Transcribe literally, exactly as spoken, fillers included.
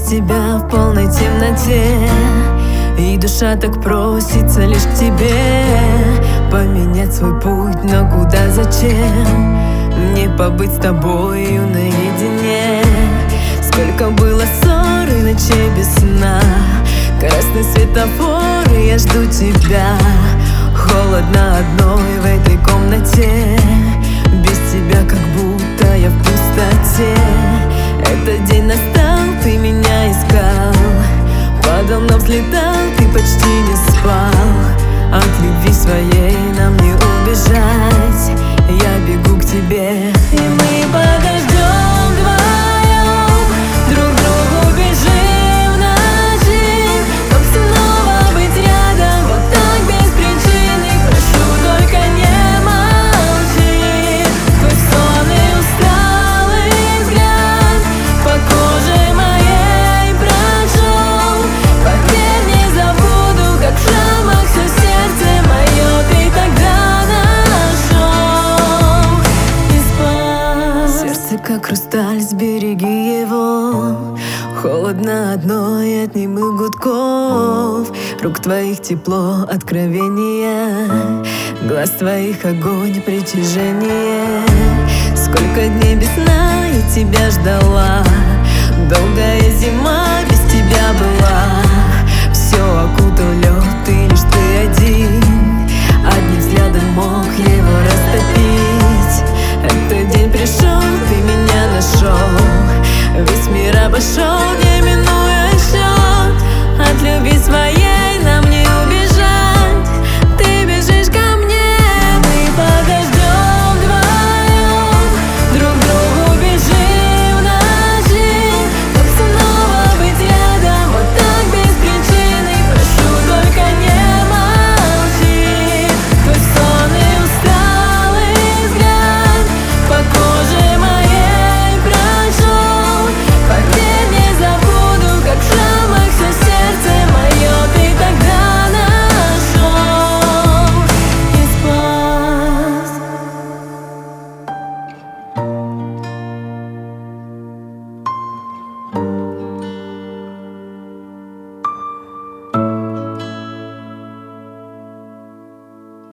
тебя в полной темноте, и душа так просится лишь к тебе. Поменять свой путь, но куда, зачем? Мне побыть с тобою наедине. Сколько было ссор и ночей без сна, красный светофор, и я жду тебя. Холодно одной в этой комнате, без тебя как будто я в пустоте. Этот день настал, ты меня искал, падал, но взлетал, ты почти не спал. От любви своей нам не убежать, я бегу к тебе. И мы подождем вдвоем, друг другу бежим в ночи, чтоб снова быть рядом, вот так без причины. Прошу, только не молчи. Твой сонный усталый взгляд по коже моей прошел. Поверь, не забуду, как в шрамах все сердце мое ты тогда нашел и спас. Сердце как хрусталь, сбереги его. Холодно одной от немых гудков, рук твоих тепло, откровение, глаз твоих огонь, притяжение. Сколько дней без сна я тебя ждала, долгая зима,